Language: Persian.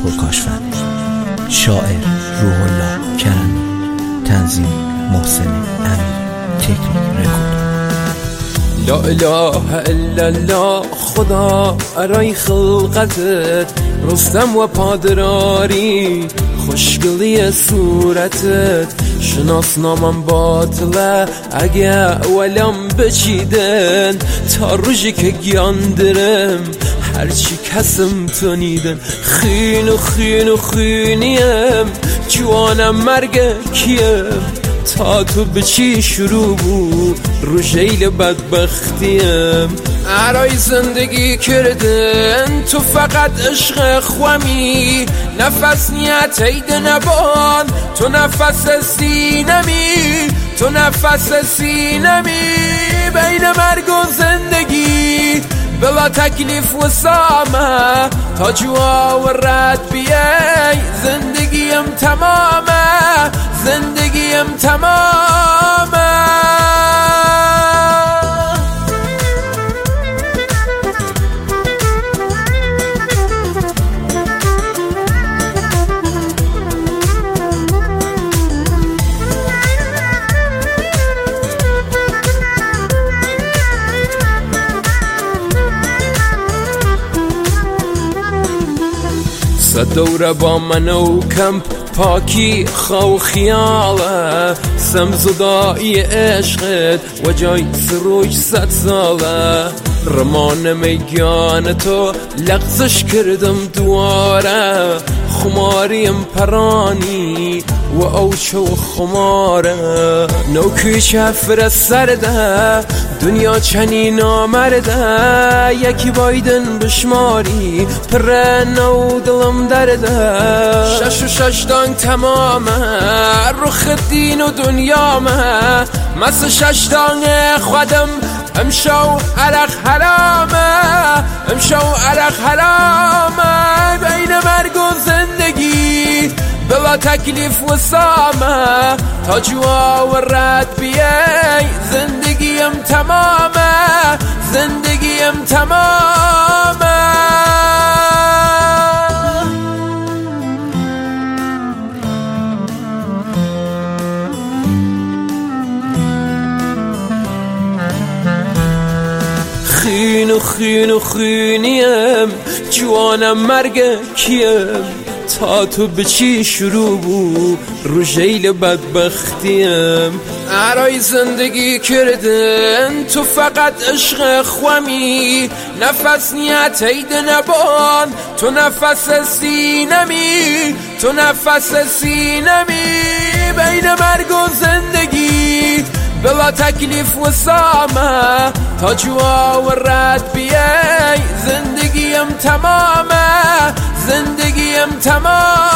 پرکاشفند. شاعر روح الله کرمی. تنظیم محسن امیری. تکنیک رکورد. لا اله الا الله خدا ارای خلقتت، رستم و پادراری خوشگلی صورتت. شناسنامم باطله اگه ولم بچیدن، تا روزی که گیاندرم هرچی کسم تونیدن. خین و خین و خینیم جوانم مرگ کیم، تا تو به چی شروع بود رو جیل بدبختیم. ارای زندگی کردن تو فقط عشق خوامی، نفس نیت عید نبان تو نفس سینمی، تو نفس سینمی. بین مرگ و زندگی بلا تکلیف و سامه، تا جوا و رد بیای زندگیم تمامه، زندگیم تمامه. دوره با من و کمپ پاکی خو خیاله، سمزدایی عشقت و جای سروش 100 ساله. رمان میگان تو لغزش کردم دواره، خماریم پرانی و اوچو خماره. نوکی شفر سرده دنیا چنین آمرده، یکی بایدن بشماری پر نو دلم درده. 6 و 6 دانگ تمامه رخ دین و دنیامه، مثل 6 دانگ خودم امشو عرق حرامه، امشو عرق حرامه. بین مرگ و زندگی بلا تکلیف و سامه، تا جوا و رد بیای زندگیم تمامه، زندگیم تمامه. خین و خین و خینیم جوانم مرگ کیم، تا تو به چی شروع بود رو جیل بدبختیم. ارای زندگی کردن تو فقط عشق خوامی، نفس نیت عید نبان تو نفس سینمی، تو نفس سینمی. بین مرگ و زندگی بلا تکلیف و سامه، تا جوا و رد بیای زندگیم تمامه، زندگیم تمامه.